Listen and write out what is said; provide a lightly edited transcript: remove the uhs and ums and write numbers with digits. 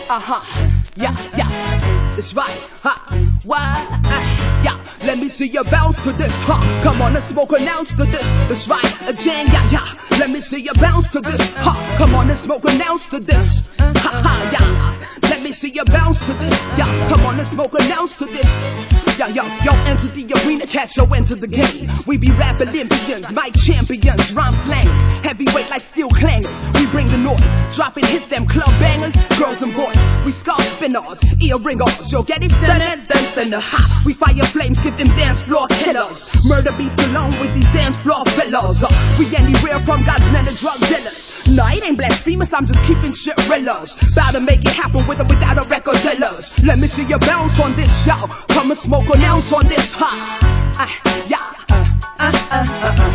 Yeah, it's right, why? Yeah, let me see you bounce to this, come on and smoke announce to this, that's right, jam, yeah, let me see you bounce to this, come on and smoke announce to this, yeah, let me see you bounce to this, yeah, come on and smoke announce to this, yo, enter the arena, catch yo, enter the game, we be rap Olympians, mic champions, rhyme slangers, heavyweight like steel clangers, we bring the noise, dropping hits, them club bangers, girls and boys, we scarf spinners, ear ringers, yo, get it done, we fire flames, give them dance floor killers, murder beats along with these dance floor fellas, we anywhere from God's men and drug dealers, nah, it ain't blasphemous, I'm just keeping shit realers, bout to make it happen with or without a record dealers, let me see you bounce on this show, come and smoke an ounce on this,